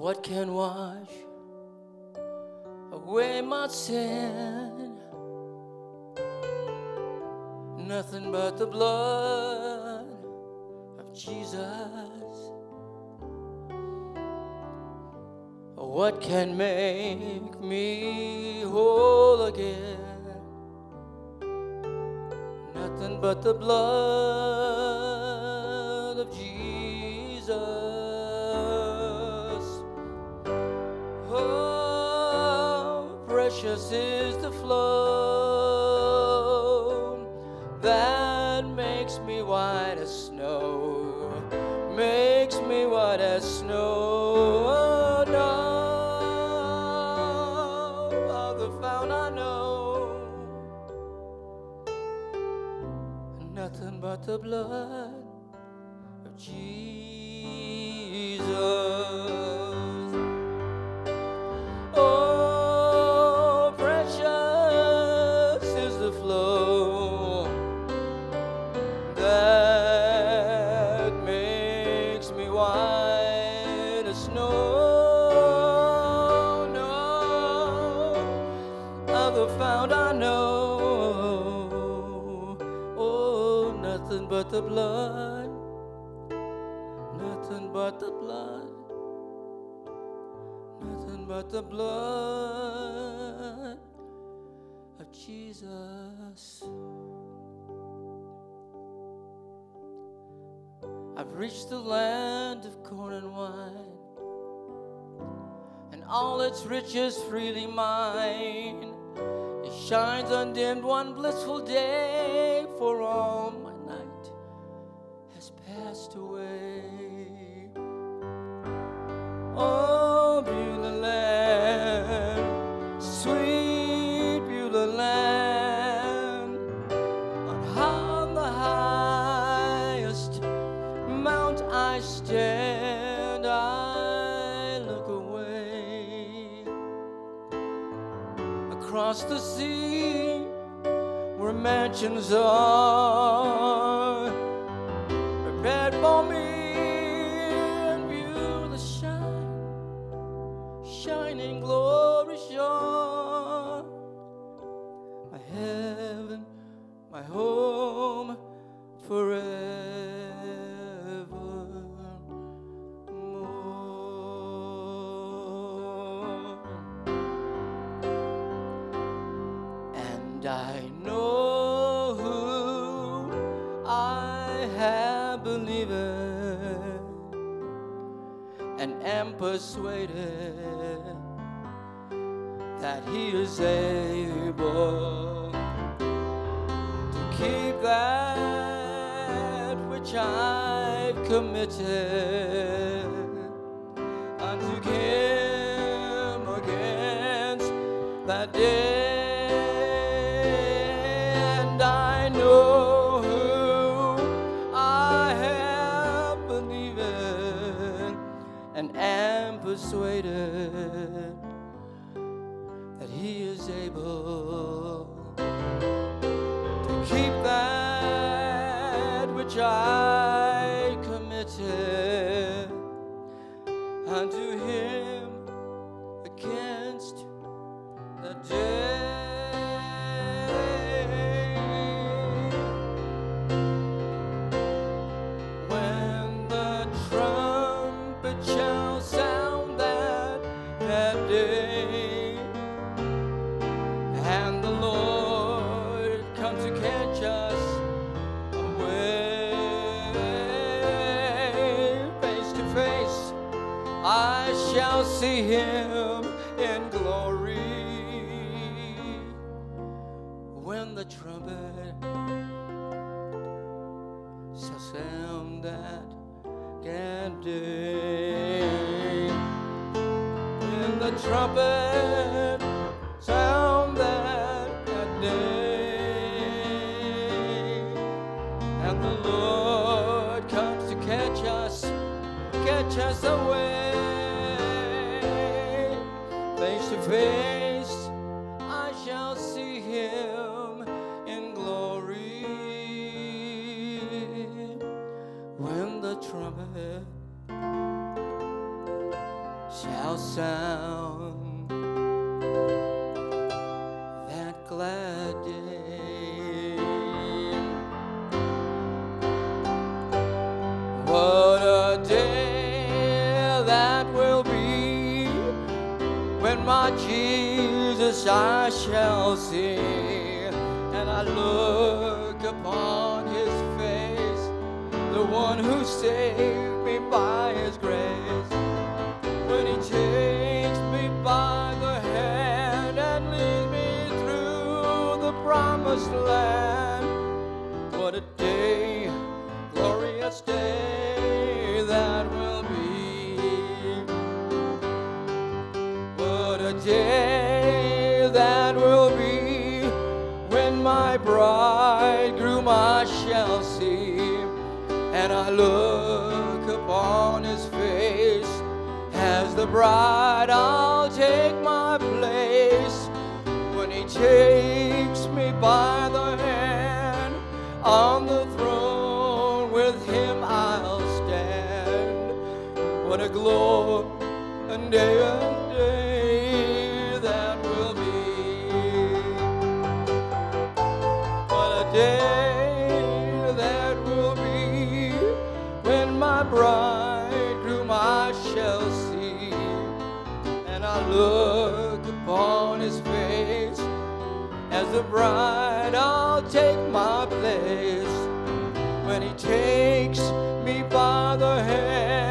What can wash away my sin? Nothing but the blood of Jesus. What can make me whole again? Nothing but the blood of Jesus. Oh, precious is the flow that makes me white as snow, makes me white as snow. Oh, no other found I know, nothing but the blood of Jesus. Oh, precious is the flow that makes me white as snow. No other found I know. Oh, nothing but the blood, nothing but the blood, nothing but the blood of Jesus. I've reached the land of corn and wine, and all its riches freely mine. It shines undimmed one blissful day, for all my night has passed away. Oh, Beulah land, sweet Beulah land, on the highest mount I stand, I look away across the sea where mansions are prepared for me, and view the shining glory shore, my heaven, my home forevermore. And I know who I have believed, and am persuaded that He is able to keep that which I've committed unto Him against that day. And I know who I have believed, and am persuaded that He is able to keep that which I committed unto Him against the day. When the trumpet shall sound that day, and the Lord come to catch us away, face to face, I shall see Him in glory. When the trumpet shall sound that day, when the trumpet sound that day, and the Lord comes to catch us away, face to face, I shall see Him in glory. When the trumpet shall sound that glad day. What a day that will be when my Jesus I shall see, and I look upon his face, the one who saved me by his grace. When he takes me by the hand and leads me through the promised land. What a day, glorious day that will be. What a day that will be when my bridegroom I shall see, and I look upon his face. As the bride I'll take my place. When he takes me by the hand, on the throne with him I'll stand. What a glory and day that will be. What a day that will be when my bridegroom I shall see, and I look upon his face. As the bride I'll take my place. When he takes me by the hand,